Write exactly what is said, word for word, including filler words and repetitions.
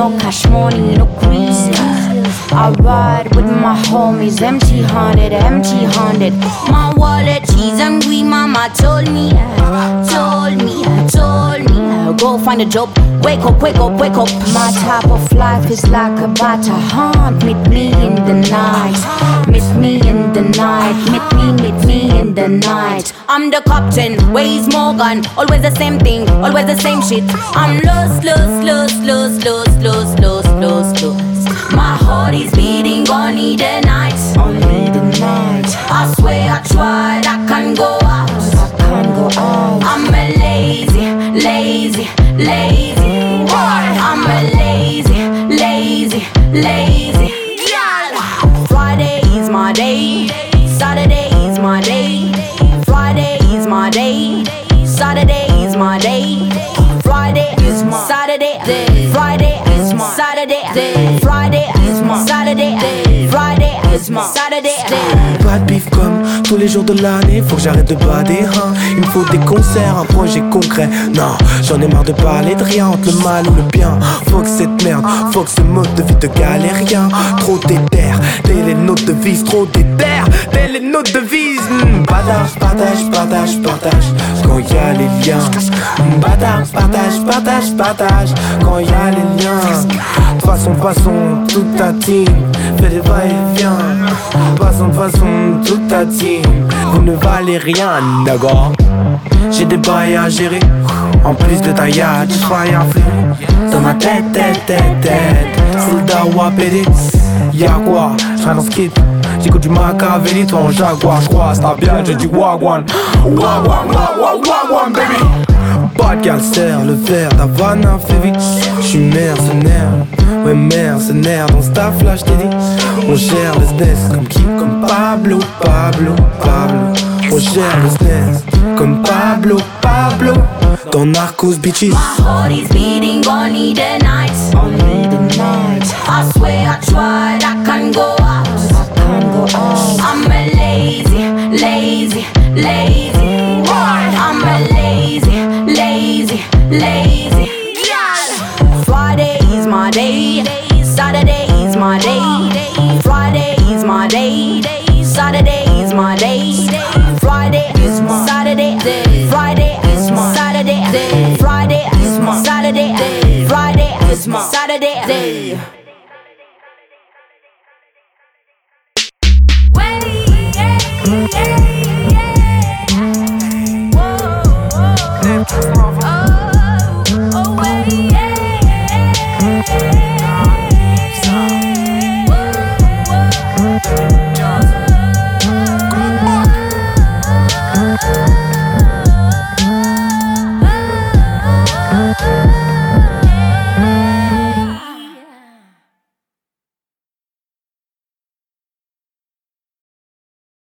no cash money, no greasy. I ride with my homies, empty handed, empty handed. My wallet, she's hungry, mama told me, told me, told me. Go find a job, wake up, wake up, wake up. My type of life is like a battle hunt. Meet me in the night, meet me in the night, meet me, meet me in the night. I'm the captain, where's Morgan? Always the same thing, always the same shit. I'm lost, lost, lost, lost, lost, lost, lost, lost, lost. My heart is beating, only the night, only the night. I swear I tried, I can't go out, I can't go out. I'm a lazy, lazy, lazy boy. I'm a lazy, lazy, lazy girl. Friday is my day, Saturday is my day. Friday is my day, Saturday is my day. Friday is my Saturday, Friday is my Saturday, Friday is my Saturday, Friday is my Saturday. Pas de bif comme tous les jours de l'année, faut que j'arrête de bader, hein. Il me faut des concerts, un projet concret. Non, j'en ai marre de parler de rien, entre le mal ou le bien. Faut que cette merde, faut que ce mode de vie de galérien. Trop déter, dès les notes de vie, trop déter, dès les notes de vie. Mmh, partage, partage, partage, partage, quand y'a les liens. Mmh, partage, partage, partage, partage, quand y'a les liens. Façon, façon, toute ta team fait des va-et-vient. Façon, façon, toute ta team, vous ne valez rien, d'accord. J'ai des bails à gérer, en plus de ta yacht, du fire free. Dans ma tête, tête, tête, tête, c'est le dawa pédé. Y'a quoi, j'serai dans ce kit. J'écoute du Machiavelli, toi en Jaguar, j'crois, c'est bien, j'ai du Wagwan. Wagwan, wagwan, wagwan, baby. Bad gal serre le verre d'Havana, fait vite. J'suis mercenaire, ouais mercenaire. Dans ce taf là j't'ai dit, on gère le S N E S comme qui? Comme Pablo, Pablo, Pablo. On gère le S N E S comme Pablo, Pablo. Dans Narcos Bitches. My heart is beating, only the night, only the night. I swear I tried, I can't go out, I can't go out. I'm a lazy, lazy, lazy boy. I'm a lazy, lazy, lazy girl. Friday is my day, Saturday is my day. Friday is my day, Saturday is my day. Friday is my Saturday, Friday is my Saturday, Friday is my Saturday, Friday is my Saturday. Way, yeah, yeah.